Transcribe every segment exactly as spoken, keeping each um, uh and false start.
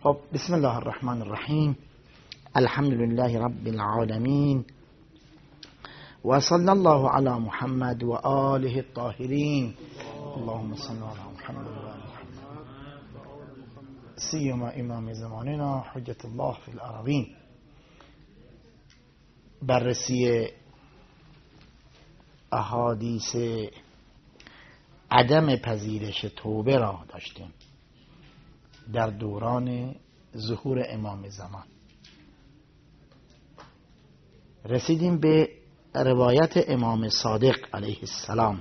خب بسم الله الرحمن الرحیم. الحمد لله رب العالمین و صلی الله علی محمد و آله الطاهرین. اللهم صل علی محمد و آل محمد سیما امام زماننا حجت الله فی الارضین. بررسی احادیث عدم پذیرش توبه را داشتیم در دوران ظهور امام زمان. رسیدیم به روایت امام صادق علیه السلام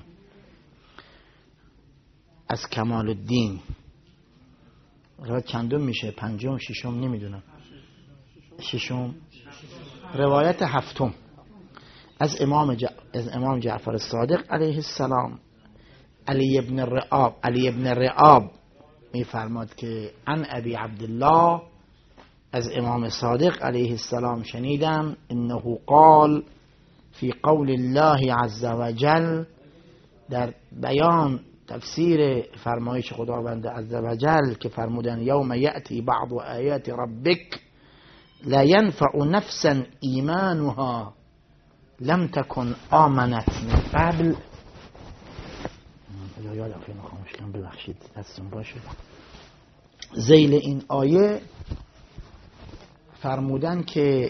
از کمال الدین. روایت چندم میشه؟ پنجم ششم نمیدونم. ششم. روایت هفتم از امام ج... از امام جعفر الصادق علیه السلام. علی ابن الرعاب علی ابن الرعاب میفرماد که عن ابی عبدالله، از امام صادق علیه السلام شنیدم، انه قال فی قول الله عز وجل، در بیان تفسیر فرمایش خداوند عز وجل که فرمودن یوم یأتی بعض آیات ربک لا ینفع نفسا ایمانها لم تکن آمنت من قبل. یادم فیلم خاموش کنم، ببخشید دستون باشه. ذیل این آیه فرمودن که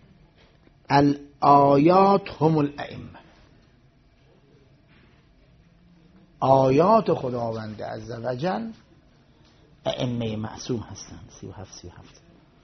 الآیات هم الائمه، آیات خداوند عز وجل ائمه معصوم هستند. سی و هفت سی و هفت.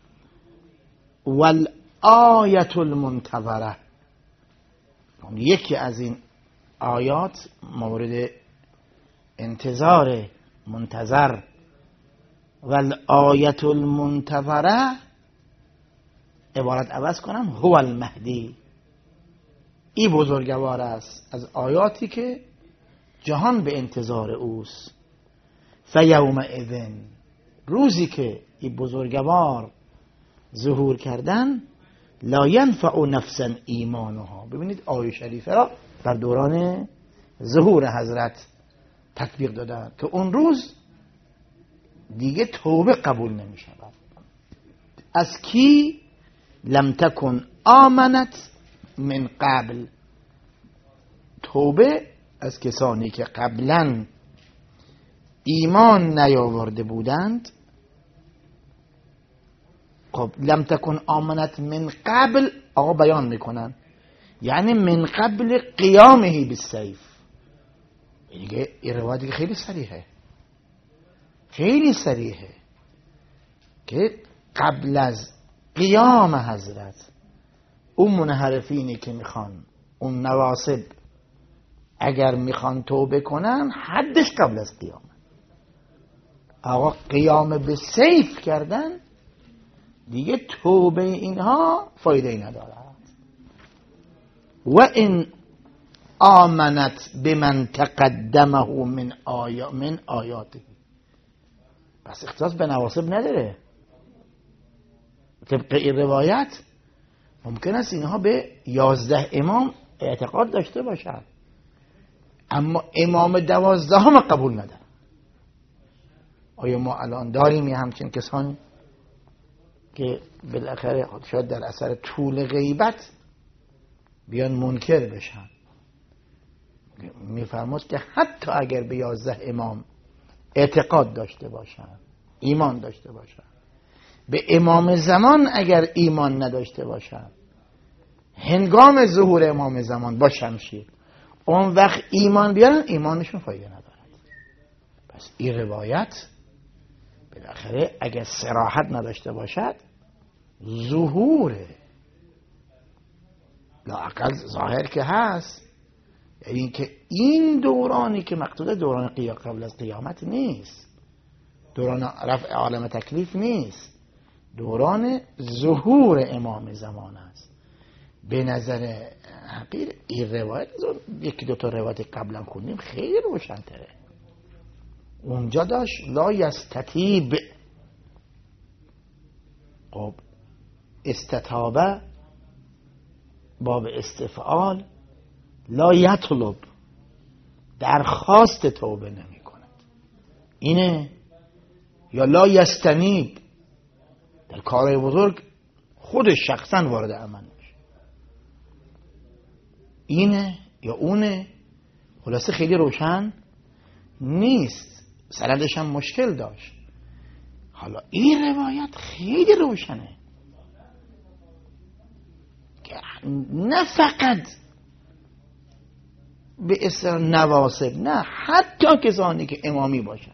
والآیت المنتظره، یکی از این آیات مورد انتظار، منتظر. والآیت المنتظره عبارت عوض کنم، هو المهدی، ای بزرگوار است از آیاتی که جهان به انتظار اوست. فیومئذ، روزی که ای بزرگوار ظهور کردن، لا ینفع نفسا ایمانها. ببینید آیه شریفه را در دوران ظهور حضرت تطبیق دادن که اون روز دیگه توبه قبول نمی شود. از کی؟ لم تکن آمنت من قبل، توبه از کسانی که قبلا ایمان نیاورده بودند. خب لم تکن آمنت من قبل، آقا بیان میکنن یعنی من قبل قیامه بالسیف. دیگه این روایت خیلی صریحه، خیلی صریحه که قبل از قیام حضرت اون منحرفینی که میخوان، اون نواصب اگر میخوان توبه کنن، حدش قبل از قیام. آقا قیام به سیف کردن دیگه توبه اینها فایده ای ندارد. و این آمنت بمن تقدمه من آیا من آیاته، پس اختصاص به نواصب نداره. طبق این روایت ممکن است اینها به یازده امام اعتقاد داشته باشند، اما امام دوازدهم قبول ندارن. آیا ما الان داریم یه همچین کسانی که بالاخره شاید در اثر طول غیبت بیان منکر بشن؟ میفرماست که حتی اگر به یازده امام اعتقاد داشته باشن، ایمان داشته باشن، به امام زمان اگر ایمان نداشته باشن، هنگام ظهور امام زمان با شمشیر اون وقت ایمان بیارن، ایمانشون فایده ندارد. پس این روایت بالاخره اگر صراحت نداشته باشد، ظهوره لااقل ظاهر که هست، یعنی که این دورانی که مقصود دوران قیام قبل از قیامت نیست، دوران رفع عالم تکلیف نیست، دوران ظهور امام زمان است. به نظر حقیر این روایت یکی دو تا روایت قبلا خوندیم خیلی روشن‌تره. اونجا داشت لا یستتیب، خب استتابه باب استفعال، لا یطلب، درخواست توبه نمی کند. اینه. یا لا یستنیب، در کارهای بزرگ خودش شخصا وارد عمل میشه. اینه یا اونه، خلاصه خیلی روشن نیست، سندش هم مشکل داشت. حالا این روایت خیلی روشنه که نه فقط به اصطلاح نواسب، نه حتی کسانی که امامی باشن،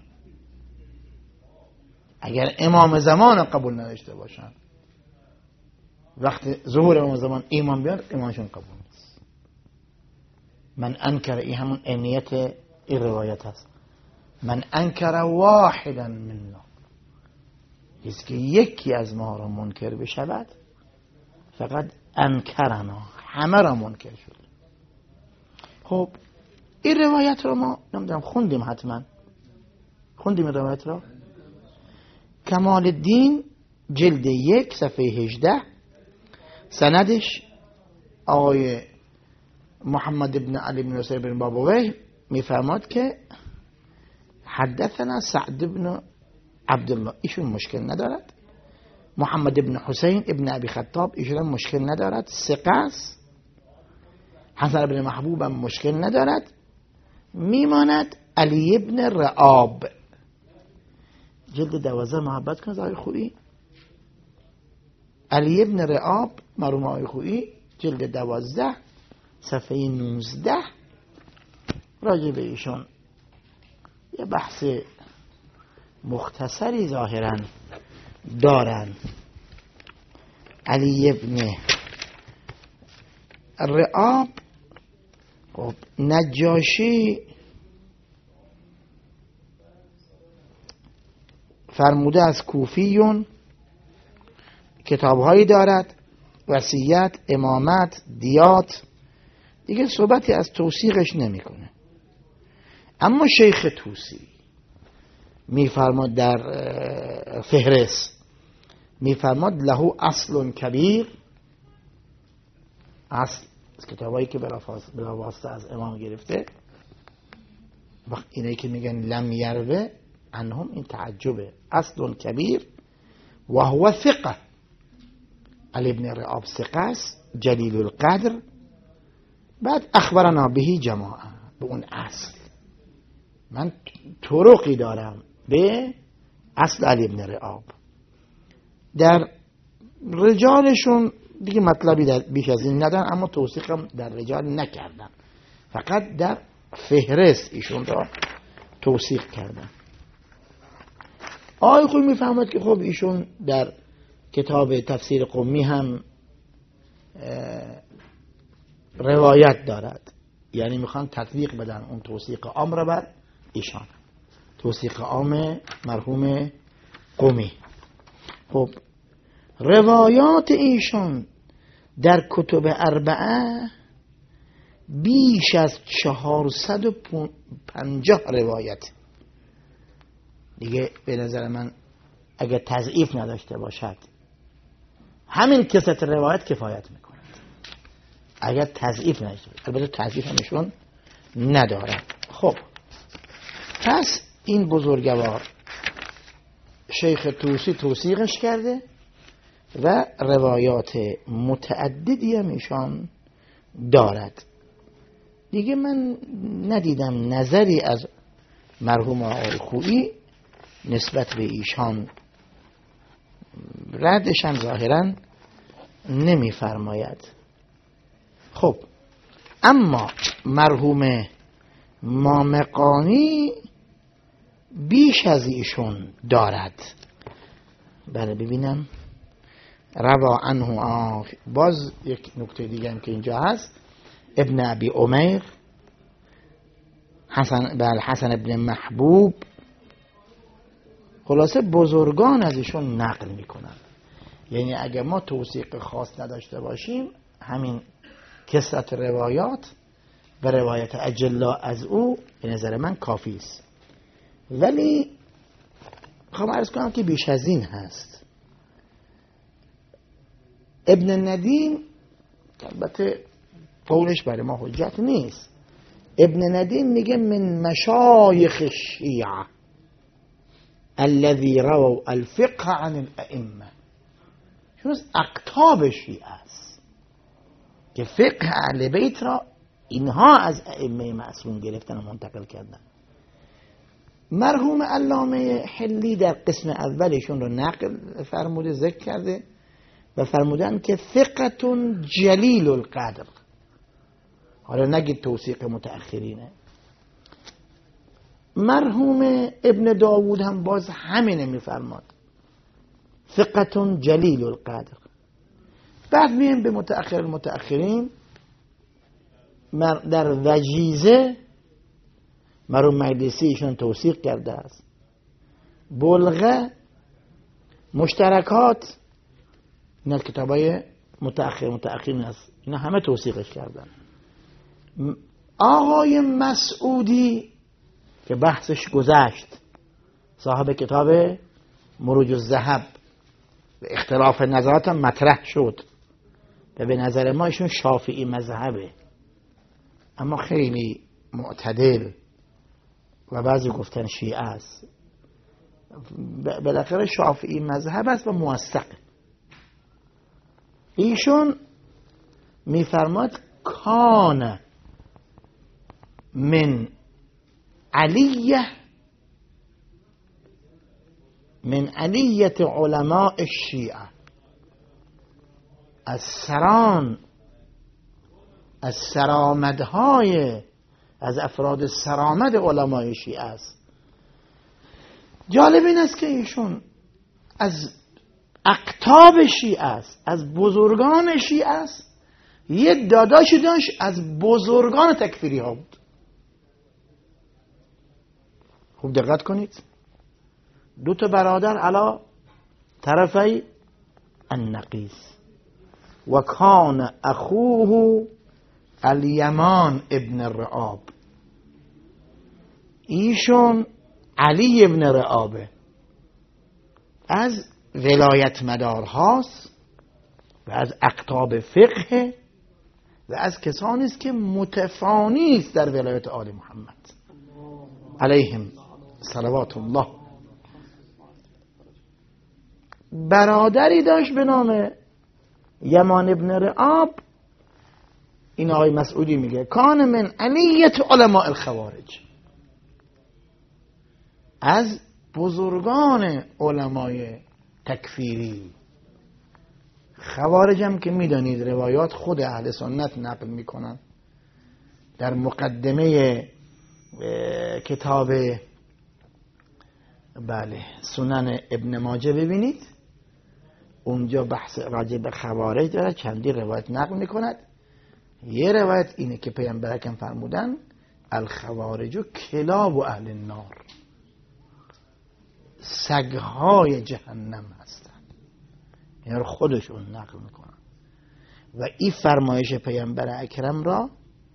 اگر امام زمان قبول نداشته باشن، وقتی ظهور امام زمان ایمان بیاد ایمانشون قبول نیست. من انکر، این همون عینیت این روایت هست، من انکر واحدا منا، کسی که یکی از ما را منکر بشود فقط انکرنا، همه را منکر شد. خب این روایت رو ما نمیدونم خوندیم، حتما خوندیم این روایت رو. کمال الدین جلد یک صفحه هجده، سندش آقای محمد ابن علی بن نصیر بن بابویه میفرماد که حدثنا سعد ابن عبدالله، ایشون مشکل ندارد. محمد ابن حسین ابن ابی خطاب، ایشون مشکل ندارد، ثقه است. حسن ابن محبوب هم مشکل ندارد. میماند علی ابن رعاب، جلد دوازده، محبت کنید آقای خویی، علی ابن رعاب مرحوم آقای خویی، جلد دوازده صفحه نوزده، راجع به ایشون یه بحث مختصری ظاهرا دارن. علی ابن رعاب، خب نجاشی فرموده از کوفیون کتابهایی دارد، وصیت، امامت، دیات، دیگه صحبتی از توثیقش نمیکنه. اما شیخ طوسی میفرماد در فهرست، میفرماد له اصل کبیر، اصل کتابایی که بلا واسطه از امام گرفته. وقت اینایی که میگن لم یروه عنهم، این تعجبه. اصل کبیر و هو ثقه، علی ابن رعاب ثقه است، جلیل القدر. بعد اخبرنا بهی جماعه، به اون اصل من طرقی دارم به اصل علی ابن رعاب. در رجالشون دیگه مطلبی در بیش از این ندارن، اما توثیقم در رجال نکردن، فقط در فهرست ایشون را توثیق کردن. آقای خویی میفهمد که خب ایشون در کتاب تفسیر قمی هم روایت دارد، یعنی میخوان تطبیق بدن اون توثیق عام را بر ایشان، توثیق عام مرحوم قمی. خب روایات ایشان در کتب اربعه بیش از چهارصد و پنجاه روایت. دیگه به نظر من اگر تضعیف نداشته باشد همین کثرت روایت کفایت میکند، اگر تضعیف نداشته باشد. البته تضعیف همشون ندارد. خب پس این بزرگوار شیخ طوسی توثیقش کرده و روایات متعددی هم ایشان دارد. دیگه من ندیدم نظری از مرحوم آقای خویی نسبت به ایشان، ردش هم ظاهرا نمیفرماید. خب اما مرحوم مامقانی بیش از ایشون دارد. بله ببینم، روا عنه آخ. باز یک نکته دیگه هم که اینجا هست، ابن ابی عمیر، حسن بل حسن ابن محبوب، خلاصه بزرگان از ایشون نقل میکنن. یعنی اگر ما توثیق خاص نداشته باشیم، همین کثرت روایات و روایت اجلا از او به نظر من کافی است. ولی خواهم عرض کنم که بیش از این هست. ابن ندیم البته قولش برای ما حجت نیست. ابن ندیم میگه من مشایخ الشیعه الذي رووا الفقه عن الائمه. ایشون از اقطاب شیعه است که فقه اهل بیت را اینها از ائمه معصوم گرفتن و منتقل کردن. مرحوم علامه حلی در قسم اولشون رو نقل فرموده، ذکر کرده و فرمودن که ثقتون جلیل القدر. حالا نگید توثیق متأخرینه. مرحوم ابن داوود هم باز همینه میفرماد، ثقتون جلیل القدر. بعد میایم به متأخر المتأخرین. در وجیزه مرحوم مجلسی ایشون توثیق کرده است. بلغه، مشترکات، اینا کتابای متأخر متأخرین است، اینا همه توثیقش کردن. آقای مسعودی که بحثش گذشت، صاحب کتاب مروج الذهب، و اختلاف نظرات هم مطرح شد و به نظر ما ایشون شافعی مذهبه، اما خیلی معتدل و بعضی گفتن شیعه است. بالاخره شافعی مذهب است و موثق. ایشون میفرماد کان من علیه من علیت علماء الشیعه، از سران از سرامدهای از افراد سرامد علمای شیعه است. جالب این است که ایشون از اقطاب شیعه است، از بزرگان شیعه است. یه داداشی داشت از بزرگان تکفیری ها بود. خوب دقت کنید، دو تا برادر علا طرفی النقیس و کان اخوه الیمان ابن رعاب. ایشون علی ابن رعابه، از ولایت مدار هاست و از اقطاب فقه و از کسانی است که متفانی است در ولایت آل محمد علیهم صلوات الله. برادری داشت به نام یمان ابن رعاب. این آقای مسعودی میگه کان من علیت علماء الخوارج، از بزرگان علمای تکفیری. خوارج هم که میدانید روایات خود اهل سنت نقل میکنن. در مقدمه کتاب بله سنن ابن ماجه ببینید، اونجا بحث راجع به خوارج داره، چندی روایت نقل میکند. یه روایت اینه که پیامبر اکرم فرمودن الخوارج کلاب و اهل النار، سگهای جهنم هستند. اینا رو خودشون نقل میکنن و این فرمایش پیامبر اکرم را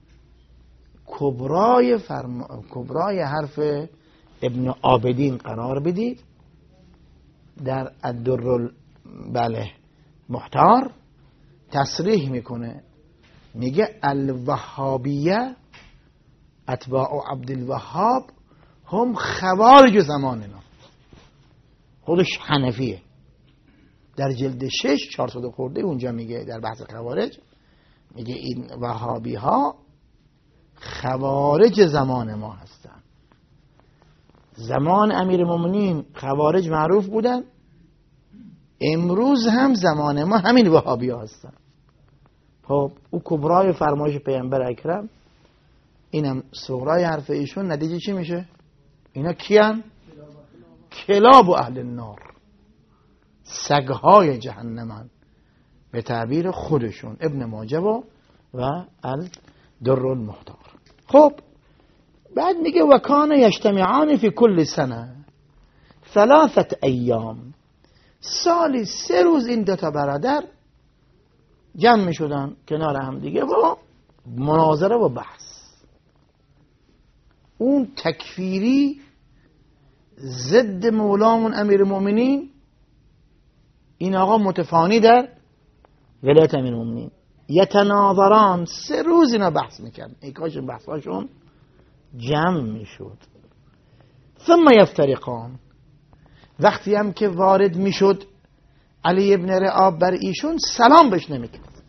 کبرای فرما... کبرای حرف ابن عابدین قرار بدید. در الدر بله محتار تصریح میکنه، میگه الوهابیه اتباع عبدالوهاب هم خوارج زماننا. خودش حنفیه. در جلد شش چهارصد خورده اونجا میگه در بحث خوارج، میگه این وهابی ها خوارج زمان ما هستن. زمان امیرالمومنین خوارج معروف بودن، امروز هم زمان ما همین وهابی ها هستن. خب او کبرای فرمایش پیامبر اکرم، اینم صغرای حرف ایشون، نتیجه چی میشه؟ اینا کیان؟ کلاب و اهل النار، سگهای جهنمن به تعبیر خودشون، ابن ماجه و و الدر المختار. خب بعد میگه و کان یجتمعان فی کل سنه ثلاثه ایام، سالی سه روز این دو تا برادر جمع می شدن کنار هم دیگه و مناظره و بحث. اون تکفیری ضد مولامون امیر مومنین، این آقا متفانی در ولایت امیر مومنین. یتناظران، سه روز اینا بحث میکرد، ایکاش بحثاشون جمع میشد. ثم یفترقان، وقتی هم که وارد میشد علی ابن رعاب بر ایشون سلام بهش نمیکرد.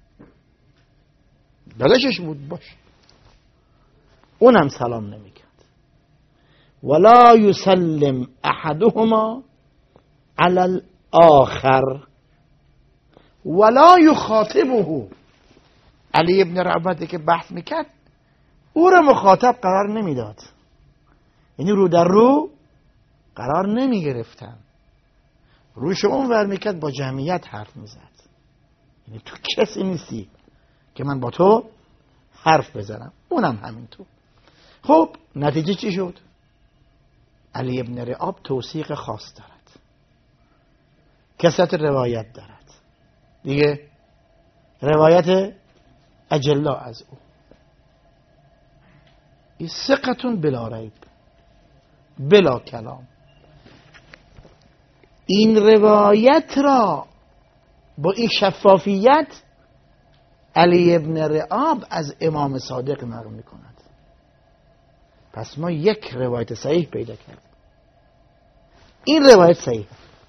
داداشش بود باش، اونم سلام نمیکرد. ولا یسلم احدهما علی الاخر ولا یخاطبه. علی ابن رعاب که بحث میکرد او را مخاطب قرار نمیداد، یعنی رو در رو قرار نمی گرفتن، روش اون ور میکرد، با جمعیت حرف میزد. یعنی تو کسی نیستی که من با تو حرف بزنم، اونم همینطور. خب نتیجه چی شد؟ علی ابن رعاب توثیق خاص دارد، کثرت روایت دارد دیگه، روایت اجلا از او. این ثقتون بلا ریب بلا کلام. این روایت را با این شفافیت علی ابن رعاب از امام صادق نقل می کند. پس ما یک روایت صحیح پیدا کردیم. این روایت صحیح.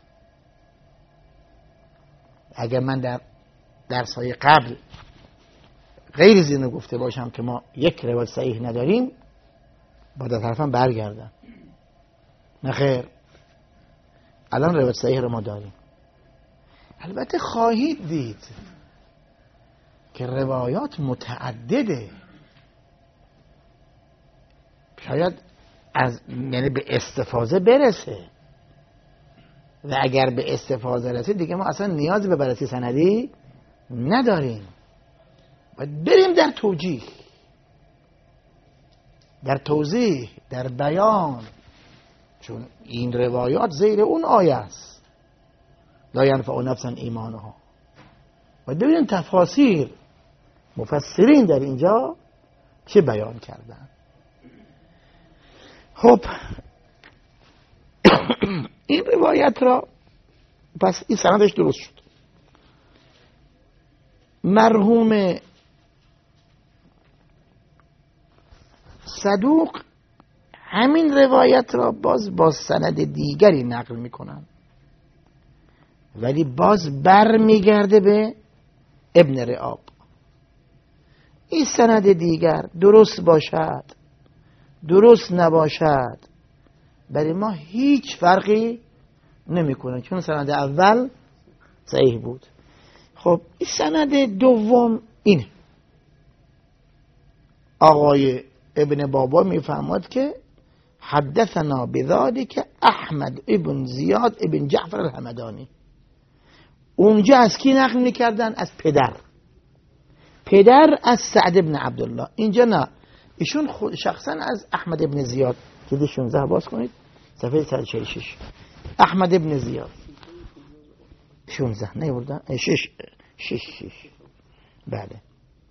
اگر من در درس‌های قبل غیر از اینو گفته باشم که ما یک روایت صحیح نداریم، با در طرفم برگردم. نه خیر، الان روایت صحیح رو ما داریم. البته خواهید دید که روایات متعدده، شاید از یعنی به استفاضه برسه، و اگر به استفاضه رسید دیگه ما اصلا نیازی به بررسی سندی نداریم. باید بریم در توجیه، در توضیح، در بیان، چون این روایات زیر اون آیه است لا ینفع نفسا ایمانها. باید ببینیم تفاسیر مفسرین در اینجا چه بیان کردن. خب این روایت را پس این سندش درست شد. مرحوم صدوق همین روایت را باز با سند دیگری نقل میکنن، ولی باز بر میگرده به ابن رعاب. این سند دیگر درست باشد درست نباشد برای ما هیچ فرقی نمیکنه، چون سند اول صحیح بود. خب این سند دوم اینه. آقای ابن بابا میفهمد که حدثنا بذلك احمد ابن زیاد ابن جعفر الحمدانی. اونجا از کی نقل میکردن؟ از پدر. پدر از سعد ابن عبدالله. اینجا نه، ایشون خود شخصا از احمد ابن زیاد. جلد شانزده باز کنید، صفحه صد و چهل و شش. احمد ابن زیاد شانزده نیوردن، شش شش شش بله.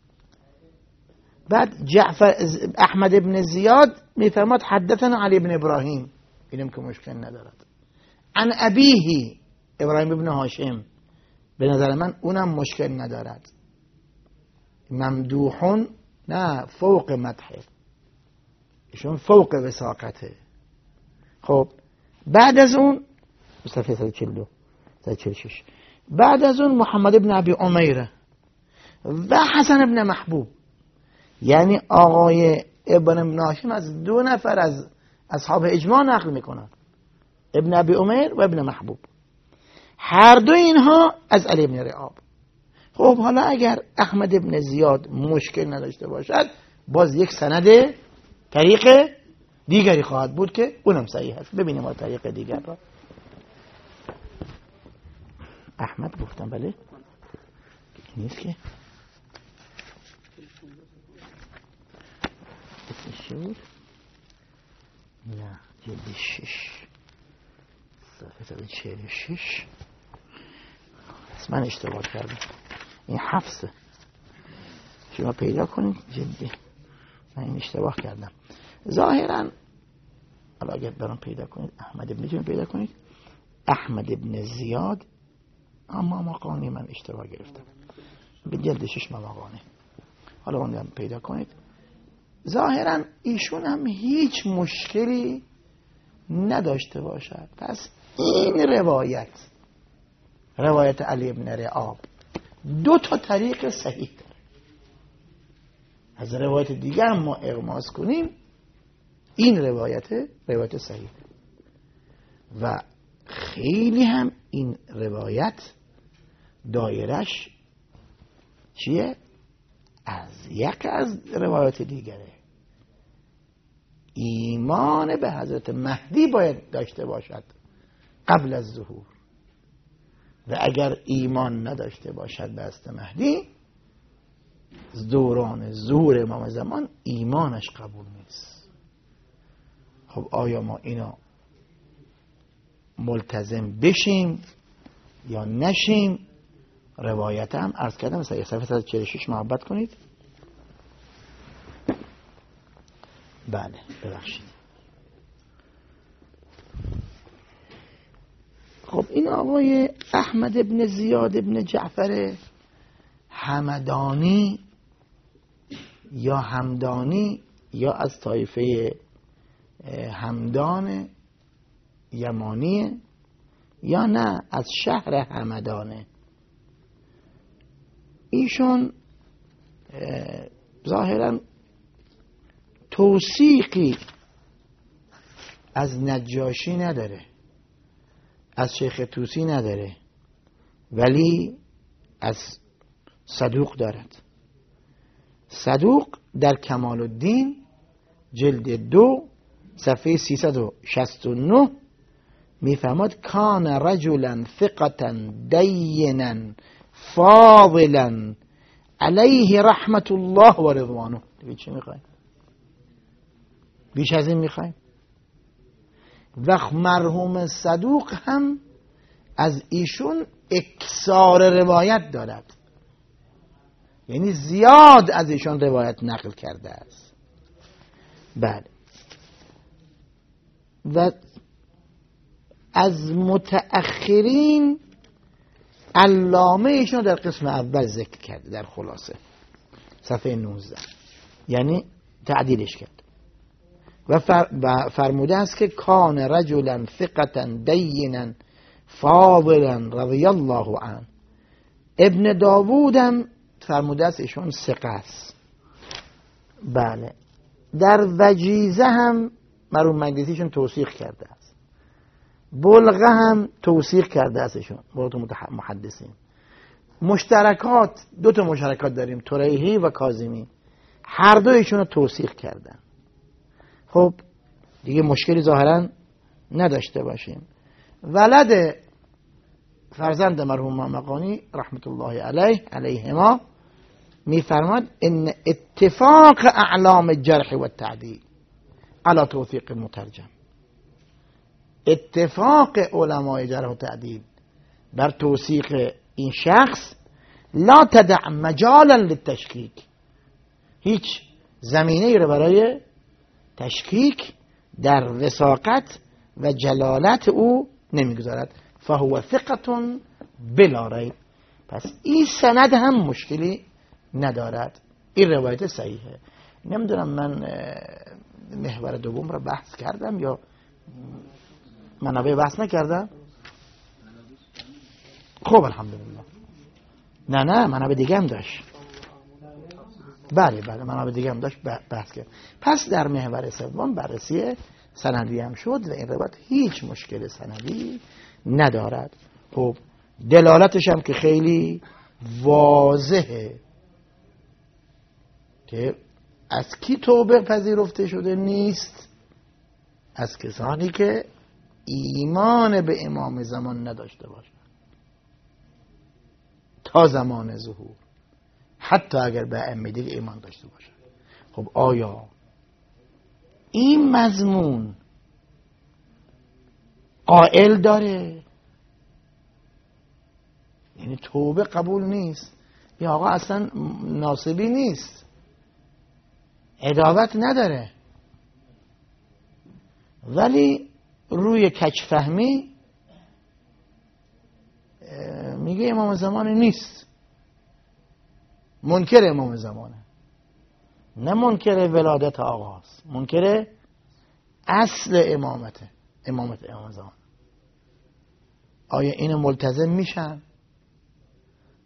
بعد جعفر احمد ابن زیاد میفرماد حدثنا علی ابن ابراهیم، اینم که مشکل ندارد. عن ابیه ابراهیم ابن هاشم، به نظر من اونم مشکل ندارد. ممدوحون نه فوق مدحه، ایشون فوق وثاقته. خب بعد از اون صفحه صد و چهل و دو صد و چهل و شش، بعد از اون محمد ابن ابی عمیره و حسن ابن محبوب، یعنی آقای ابن هاشم از دو نفر از اصحاب اجماع نقل میکنن، ابن ابی عمیر و ابن محبوب، هر دو اینها از علی ابن رعاب. خب حالا اگر احمد ابن زیاد مشکل نداشته باشد، باز یک سند طریق دیگری خواهد بود که اونم صحیح است. ببینیم ما طریق دیگر را. احمد گفتم بله نیست که شور نه جلد شش صفحه صد و چهل و شش. من اشتباه کردم، این حفظه، شما پیدا کنید جلد. من این اشتباه کردم ظاهرا. حالا اگر برام پیدا کنید احمد ابن میتونید پیدا کنید احمد ابن زیاد، اما مقانی من اشتباه گرفتم به جلد شش مقانه. حالا اون پیدا کنید. ظاهرا ایشون هم هیچ مشکلی نداشته باشد. پس این روایت روایت علی بن رعاب دو تا طریق صحیح داره. از روایت دیگه هم ما اغماس کنیم، این روایت روایت صحیح و خیلی هم این روایت دایرش چیه؟ از یک از روایت دیگره. ایمان به حضرت مهدی باید داشته باشد قبل از ظهور، و اگر ایمان نداشته باشد به حضرت مهدی دوران ظهور امام زمان ایمانش قبول نیست. خب آیا ما اینا ملتزم بشیم یا نشیم؟ روایت هم عرض کردم صفحه صد و چهل و شش محبت کنید. بله ببخشید. خب این آقای احمد ابن زیاد ابن جعفر همدانی یا همدانی یا از طایفه همدان یمانیه یا نه از شهر همدانه. ایشون ظاهرا توثیقی از نجاشی نداره، از شیخ طوسی نداره، ولی از صدوق دارد. صدوق در کمال الدین جلد دو صفحه سیصد و شصت و نه میفرماد کان رجلا ثقتا دینا فاضلا علیه رحمت الله و رضوانه. دیگه چی میخوایم؟ بیش از این میخوایم؟ و مرحوم صدوق هم از ایشون اکثار روایت دارد، یعنی زیاد از ایشون روایت نقل کرده است. بله. و از متأخرین علامه ایشون در قسم اول ذکر کرده در خلاصه صفحه نوزده، یعنی تعدیلش کرد و فرموده است که کان رجلا ثقتا دینا فاضلا رضی الله عنه. ابن داوود هم فرموده است ایشون ثقه است. بله. در وجیزه هم مرحوم مقدسیشون توثیق کرده است. بلغه هم توثیق کرده است ایشون. براتون محدثین مشترکات، دو تا مشترکات داریم، طریحی و کاظمی، هر دو ایشون رو توثیق کردن. خب دیگه مشکلی ظاهرا نداشته باشیم. ولد فرزند مرحوم مقانی رحمت الله علیه علیهما میفرماد ان اتفاق اعلام جرح و تعدیل علی توثیق المترجم، اتفاق علمای جرح و تعدیل بر توثیق این شخص لا تدع مجالا للتشکیک، هیچ زمینه ای رو برای تشکیک در وثاقت و جلالت او نمیگذارد. فهو ثقة بلا ریب. پس این سند هم مشکلی ندارد، این روایت صحیحه. نمیدونم من محور دوم رو بحث کردم یا منابع بحث نکردم. خب الحمدلله. نه نه منابع دیگه هم داشت. بله بله منابع دیگه هم داشت بحث کرد. پس در محور سوم بررسی سندی هم شد و این روایت هیچ مشکل سندی ندارد. خب دلالتش هم که خیلی واضحه که از کی توبه پذیرفته شده نیست؟ از کسانی که ایمان به امام زمان نداشته باشند تا زمان ظهور، حتی اگر به ائمه دیگه ایمان داشته باشند. خب آیا این مضمون قائل داره؟ یعنی توبه قبول نیست، یا آقا اصلا ناصبی نیست، عداوت نداره، ولی روی کچفهمی میگه امام زمان نیست، منکر امام زمانه، نه منکر ولادت آقاست، منکر اصل امامته، امامت امام زمان. آیا اینو ملتزم میشن؟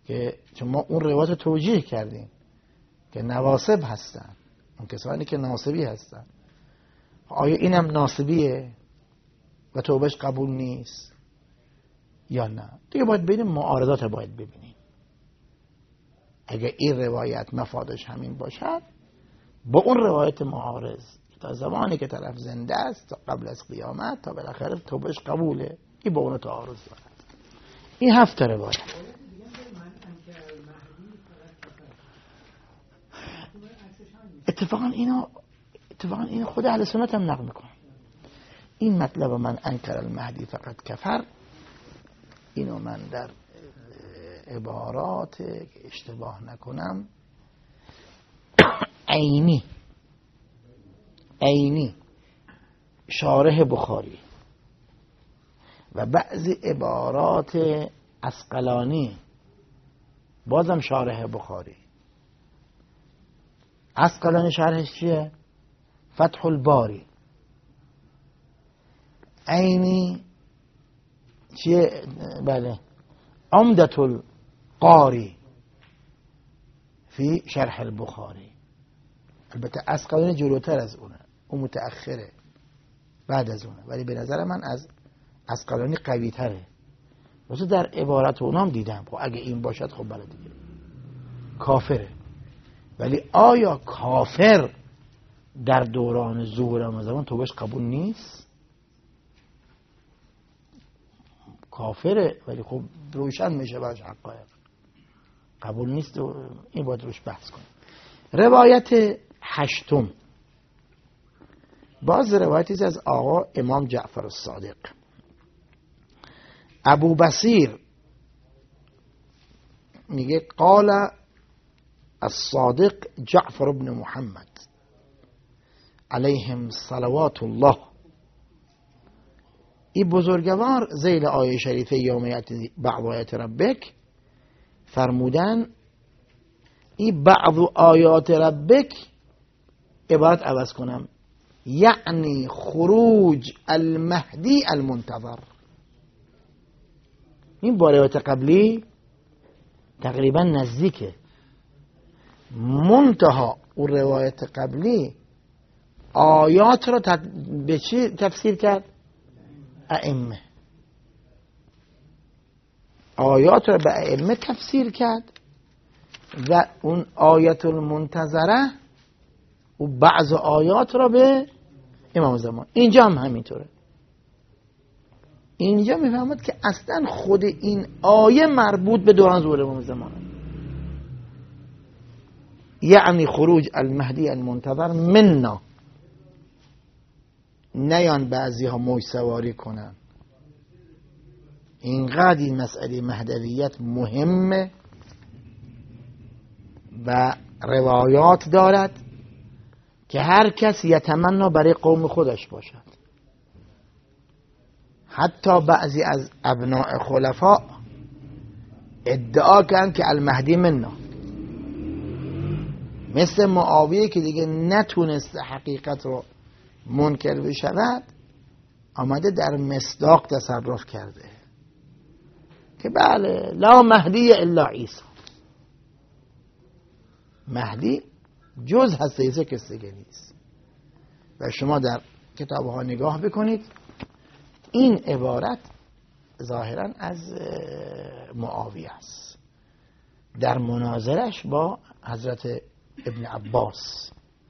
که چون ما اون روایت رو توجیه کردیم که نواسب هستن، اون کسانی که ناسبی هستن، آیا اینم ناسبیه و توبهش قبول نیست یا نه؟ دیگه باید ببینیم معارضات باید ببینیم. اگر این روایت مفادش همین باشد با اون روایت معارض تا زمانی که طرف زنده است تا قبل از قیامت تا بالاخره توبهش قبوله، این با اون تعارض دارد. این هفت روایت. اتفاقا اینا اتفاقا این خود اهل سنت هم نقل میکنه. این مطلب من انکر المهدی فقط کفر، اینو من در عبارات که اشتباه نکنم عینی عینی شارح بخاری و بعضی عبارات عسقلانی بازم شارح بخاری. عسقلانی شرحش چیه؟ فتح الباری. عینی چیه؟ بله عمدة القاری فی شرح البخاری. البته عسقلانی جلوتر از اونه، اون متأخره بعد از اونه، ولی به نظر من از عسقلانی قوی تره. واسه در عبارت اونام دیدم خب اگه این باشد خب بله دیگه کافره. ولی آیا کافر در دوران ظهور رمضان توبهش قبول نیست؟ کافره ولی خب روشن میشه براش حقایق، قبول نیست و این باید روش بحث کنیم. روایت هشتم باز روایتی از آقا امام جعفر الصادق. ابو بصیر میگه قال الصادق جعفر بن محمد علیهم صلوات الله. این بزرگوار ذیل آیه شریفه یوم یأتی بعض آیات ربک فرمودن این بعض آیات ربک عبارت عوض کنم یعنی خروج المهدی المنتظر. این با روایت قبلی تقریبا نزدیکه، منتها اون روایت قبلی آیات رو به چی تفسیر کرد؟ ائمه. آیات رو به ائمه تفسیر کرد و اون آیت المنتظره و بعض آیات رو به امام زمان. اینجا هم همینطوره. اینجا میفهمد که اصلا خود این آیه مربوط به دوران ظهور امام زمانه. یعنی خروج المهدی المنتظر منا. نیان بعضی ها موج سواری کنن. اینقدر این مسئله مهدویت مهمه و روایات دارد که هر کس یتمنا برای قوم خودش باشد. حتی بعضی از ابناء خلفاء ادعا کردن که المهدی منا، مثل معاویه که دیگه نتونست حقیقت رو منکر بشود، آمده در مصداق تصرف کرده که بله لا مهدی الا عیسی، مهدی جز هست عیسی کسی دیگه نیست. و شما در کتابها نگاه بکنید این عبارت ظاهرا از معاویه است در مناظرش با حضرت ابن عباس.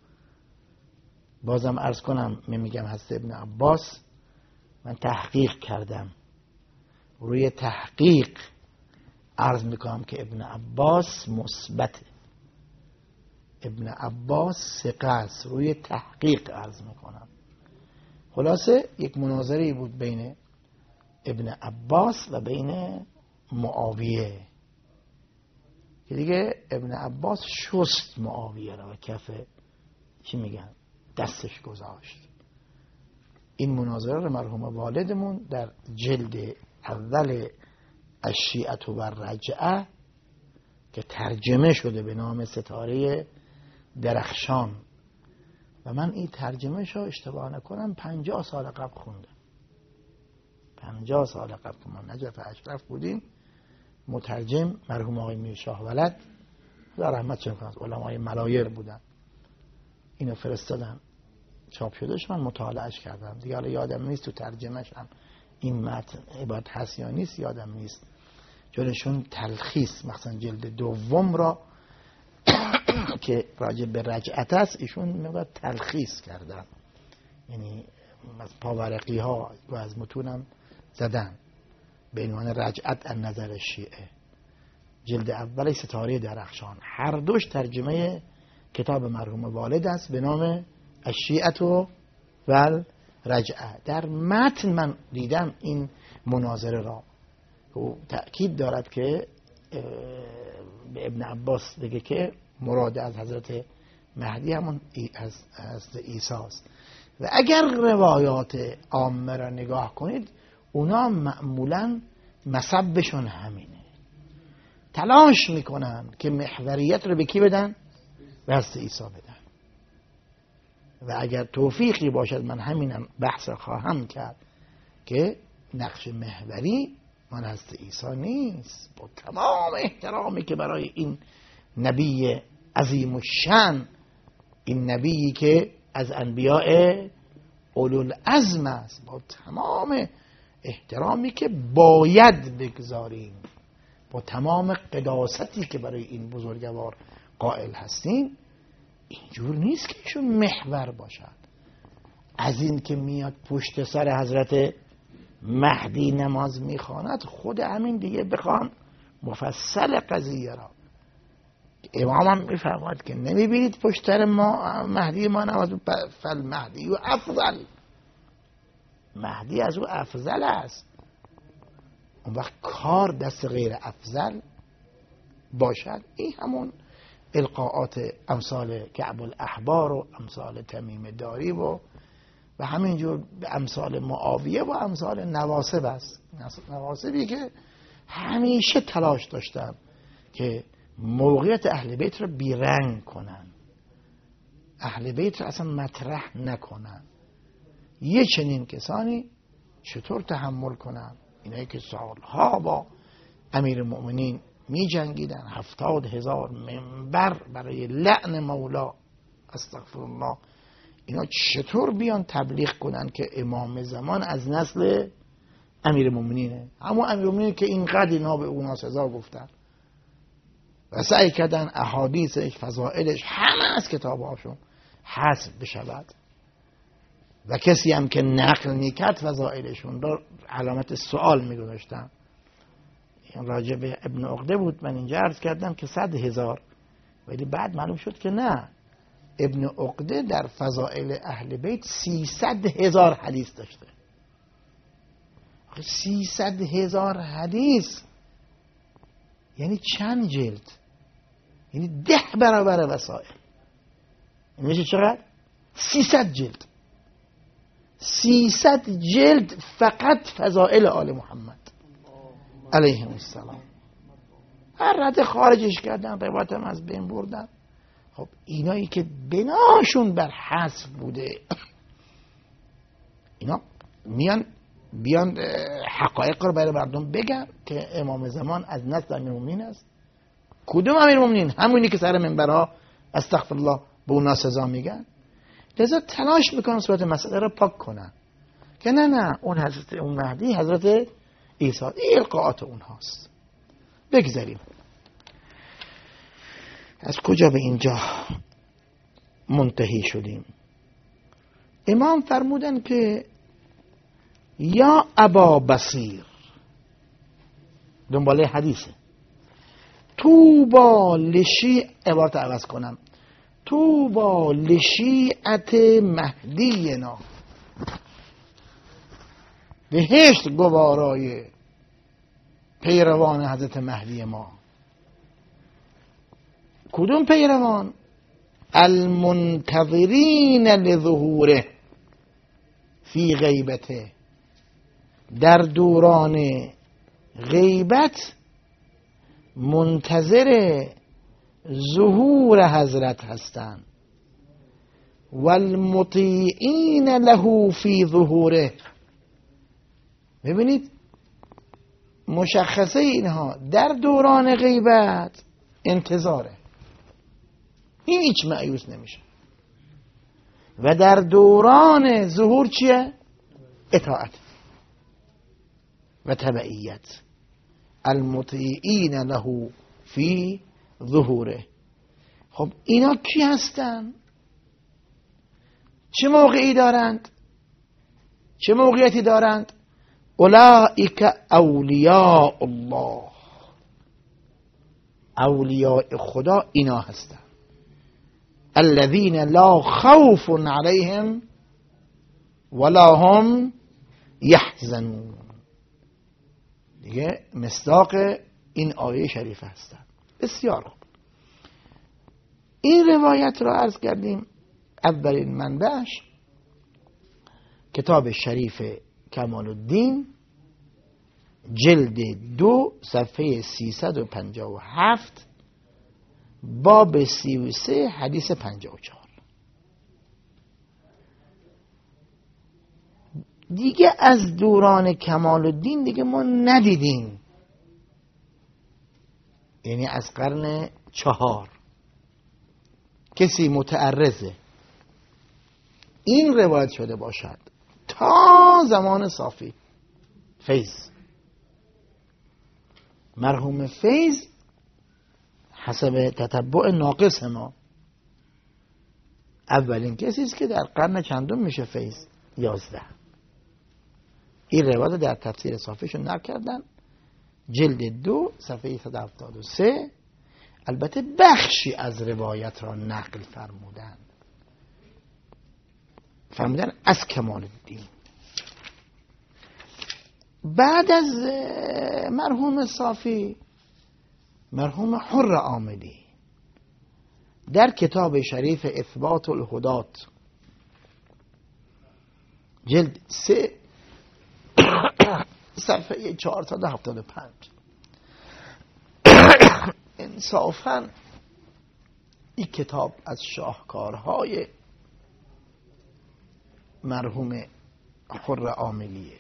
بازم عرض کنم میگم حضرت ابن عباس من تحقیق کردم، روی تحقیق عرض میکنم که ابن عباس مثبته، ابن عباس ثقه است، روی تحقیق عرض میکنم. خلاصه یک مناظره بود بین ابن عباس و بین معاویه که دیگه ابن عباس شست معاویه رو و کف چی میگن دستش گذاشت. این مناظره رو مرحوم والدمون در جلد اول الشیعة و الرجعه که ترجمه شده به نام ستاره درخشان و من این ترجمه شو اشتباه نکنم پنجاه سال قبل خوندم. پنجاه سال قبل که ما نجف اشرف بودیم مترجم مرحوم آقای میر شاه ولد خدا رحمتش کنه، علمای ملایر بودن، اینو فرستادن چاپ شدهش، من مطالعهش کردم دیگه، حالا یادم نیست تو ترجمهش هم این متن عبارت هست یا نیست یادم نیست. جلوشون تلخیص مثلا جلد دوم را که راجع به رجعت است ایشون میگه تلخیص کردن، یعنی از پاورقی ها و از متونم زدن به عنوان رجعت از نظر شیعه. جلد اول ستاره درخشان، هر دوش ترجمه کتاب مرحوم والد است به نام الشیعة و رجعه. در متن من دیدم این مناظره را، او تأکید دارد که به ابن عباس بگه که مراد از حضرت مهدی همون از عیسی است. و اگر روایات عامه را نگاه کنید اونا معمولا مصبشون همینه، تلاش میکنن که محوریت رو به کی بدن؟ به حضرت عیسی بدن. و اگر توفیقی باشد من همینم بحث خواهم کرد که نقش محوری من حضرت عیسی نیست، با تمام احترامی که برای این نبی عظیم الشأن، این نبیی که از انبیاء اولوالعزم است، با تمام احترامی که باید بگذاریم، با تمام قداستی که برای این بزرگوار قائل هستیم، اینجور نیست که ایشون محور باشد. از این که میاد پشت سر حضرت مهدی نماز میخواند، خود همین دیگه بخوان مفصل قضیه را. امام هم میفرماید که نمیبینید پشت سر ما مهدی ما نماز، فل مهدی و افضل، مهدی از او افضل است. اون وقت کار دست غیر افضل باشد، این همون القاءات امثال کعب الاحبار و امثال تمیم داری و و همینجور به امثال معاویه و امثال نواصب است. نواصبی که همیشه تلاش داشتن که موقعیت اهل بیت رو بیرنگ کنن، اهل بیت رو اصلا مطرح نکنن. یه چنین کسانی چطور تحمل کنن؟ اینایی که سالها با امیر المؤمنین می جنگیدن، هفتاد هزار منبر برای لعن مولا، استغفر الله، اینا چطور بیان تبلیغ کنن که امام زمان از نسل امیر المؤمنینه؟ همون امیر المؤمنین که اینقدر اینا به اونا سزا گفتن و سعی کردن احادیثش، فضائلش همه از کتابهاشون حذف بشود و کسی هم که نقل میکرد فضائلشون رو علامت سوال میگذاشتن. این راجع به ابن عقده بود، من اینجا عرض کردم که صد هزار، ولی بعد معلوم شد که نه، ابن عقده در فضائل اهل بیت سیصد هزار حدیث داشته. سیصد هزار حدیث یعنی چند جلد؟ یعنی ده برابر وسائل. این میشه چقدر؟ سیصد جلد. سیصد جلد فقط فضائل آل محمد علیهم السلام. هر رد خارجش کردن، روایت هم از بین بردن. خب اینایی که بناشون بر حذف بوده، اینا میان بیان حقایق رو برای مردم بگن که امام زمان از نسل امیرالمومنین است. کدوم امیرالمومنین؟ همونی که سر منبرها استغفر الله به اونا سزا میگن. لذا تلاش میکنن صورت مسئله رو پاک کنن که نه نه اون حضرت اون مهدی حضرت عیسی، این القاءات اونهاست. بگذاریم از کجا به اینجا منتهی شدیم. امام فرمودن که یا ابا بصیر، دنباله حدیثه، توبا لشی، عبارت عوض کنم، توبا لشیعت مهدینا، بهشت گوارای پیروان حضرت مهدی ما. کدوم پیروان؟ المنتظرین لظهوره فی غیبته، در دوران غیبت منتظر ظهور حضرت هستند. والمطیعین له فی ظهوره، ببینید مشخصه اینها در دوران غیبت انتظاره، این هیچ مایوس نمیشه، و در دوران ظهور چیه؟ اطاعت و تبعیت. المطیعین له فی ظهوره. خب اینا کی هستن؟ چه موقعی دارند؟ چه موقعیتی دارند؟ اولئک اولیاء الله، اولیاء خدا اینا هستند. الذین لا خوف علیهم ولا هم یحزنون. دیگه مصداق این آیه شریفه هستند. بسیار خوب. این روایت را عرض کردیم اولین منبعش کتاب شریف کمال الدین جلد دو صفحه سیصد و پنجاه و هفت باب سی و سه حدیث پنجاه و چهار. دیگه از دوران کمال الدین دیگه ما ندیدیم، یعنی از قرن چهار کسی متعرضه این روایت شده باشد تا زمان صافی فیض. مرحوم فیض حسب تتبع ناقص ما اولین کسی است که در قرن چندم میشه فیض؟ یازده. این روایت در تفسیر صافیشون نقل کردن جلد دو صفحه صد و هفتاد و سه. البته بخشی از روایت را نقل فرمودن فرمودن از کمال الدین. بعد از مرحوم صافی مرحوم حر عاملی در کتاب شریف اثبات الهدات جلد سه صفحه چهارصد و هفتاد و پنج انصافاً این کتاب از شاهکارهای مرحوم حر عاملیه.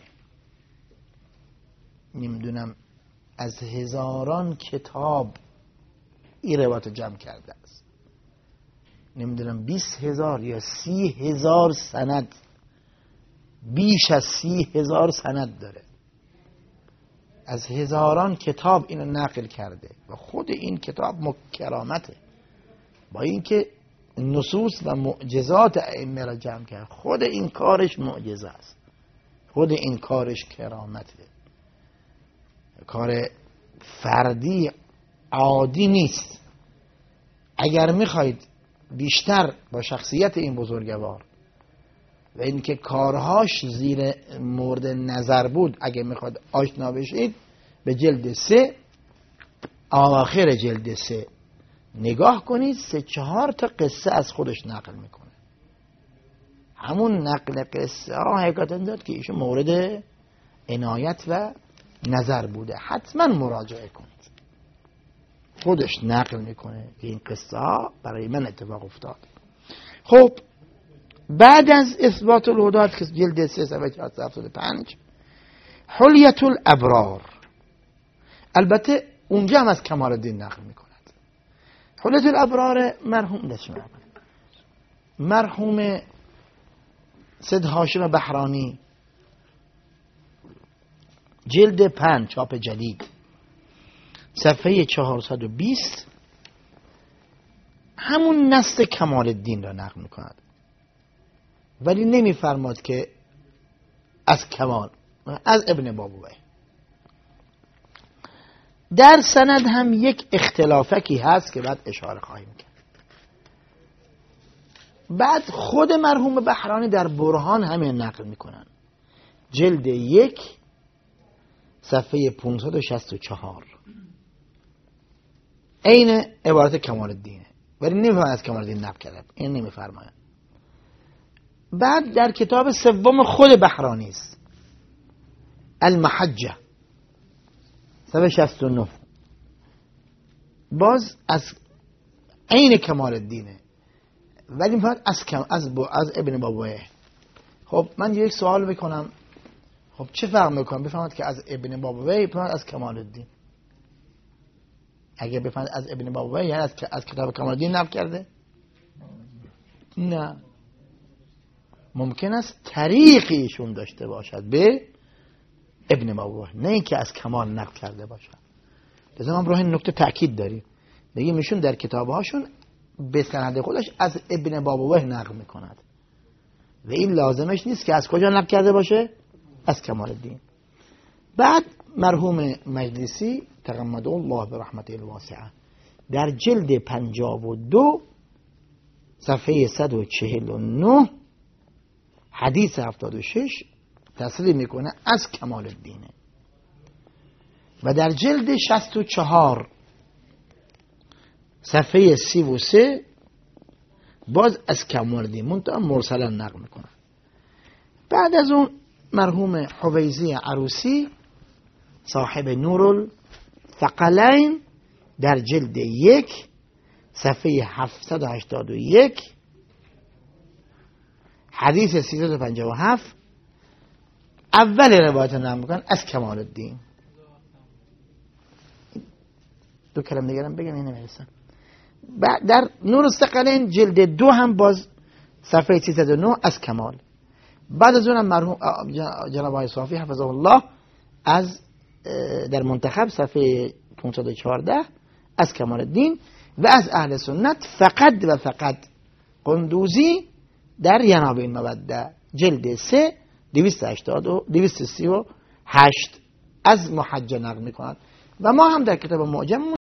نمیدونم از هزاران کتاب این روایت جمع کرده است، نمیدونم بیست هزار یا سی هزار سند، بیش از سی هزار سند داره، از هزاران کتاب اینو نقل کرده و خود این کتاب مکرامته، با اینکه نصوص و معجزات ائمه را جمع کرد، خود این کارش معجزه است، خود این کارش کرامته، کار فردی عادی نیست. اگر میخواید بیشتر با شخصیت این بزرگوار و اینکه کارهاش زیر مورد نظر بود اگر میخواید آشنا بشید به جلد سه، آخر جلد سه نگاه کنید، سه چهار تا قصه از خودش نقل میکنه. همون نقل قصه ها حقیقتا داد که ایشون مورد عنایت و نظر بوده، حتما مراجعه کنید. خودش نقل میکنه که این قصه ها برای من اتفاق افتاد. خب بعد از اثبات الهدات که جلد سه صفحه چهارصد و هفتاد و پنج حلیت الابرار، البته اونجا هم از کمال الدین نقل میکند. حلیت الابرار مرحوم دشمن مرحوم سید هاشم بحرانی جلد پنج چاپ جدید صفحه چهارصد و بیست همون نسل کمال الدین را نقل میکند، ولی نمیفرماد که از کمال، از ابن بابوه. در سند هم یک اختلافکی هست که بعد اشاره خواهیم کرد. بعد خود مرحوم بحرانی در برهان همین نقل میکنن، جلد یک صفحه پانصد و شصت و چهار عین عبارت کمال الدینه، ولی نمیفرماید از کمال الدین نقل کرد، این نمیفرماید. بعد در کتاب سوم خود بحرانی است، المحجه صفحه شصت و نه، باز از عین کمال الدینه، ولی میفرماید از کم از, از ابن بابوه. خب من یک سوال بکنم، خب چه فرق میکنه بفهمید که از ابن بابویه بفهمید از کمال الدین؟ اگه بفهمید از ابن بابویه یعنی از, از کتاب کمال الدین نقل کرده؟ نه، ممکن است طریقی ایشون داشته باشد به ابن بابویه، نه اینکه از کمال نقل کرده باشد. لذا ما روح این نکته تأکید داریم، بگیم ایشون در کتابهاشون به سند خودش از ابن بابویه نقل میکند و این لازمش نیست که از کجا نقل کرده باشه؟ از کمال الدین. بعد مرحوم مجلسی تغمده الله به رحمت الواسعه در جلد پنجاه و دو صفحه صد و چهل و نه حدیث هفتاد و شش تصریح میکنه از کمال الدینه و در جلد شصت و چهار صفحه سی و سه باز از کمال الدین منتها مرسلا نقل میکنه. بعد از اون مرحوم حویزی عروسی صاحب نور الثقلین در جلد یک صفحه هفتصد و هشتاد و یک حدیث سیصد و پنجاه و هفت اول روایت نقل میکنن از کمال الدین. دو کلمه دیگرم بگم این نمیرسم. در نور الثقلین جلد دو هم باز صفحه سیصد و نه از کمال. بعد از اونم مرحوم جناب آقای صافی حفظه الله از در منتخب صفحه پانصد و چهارده از کمال الدین و از اهل سنت فقط و فقط قندوزی در ینابع الموده جلد سه دویست و هشتاد و دویست و سی و هشت از محجه نقل میکنند و ما هم در کتاب معجم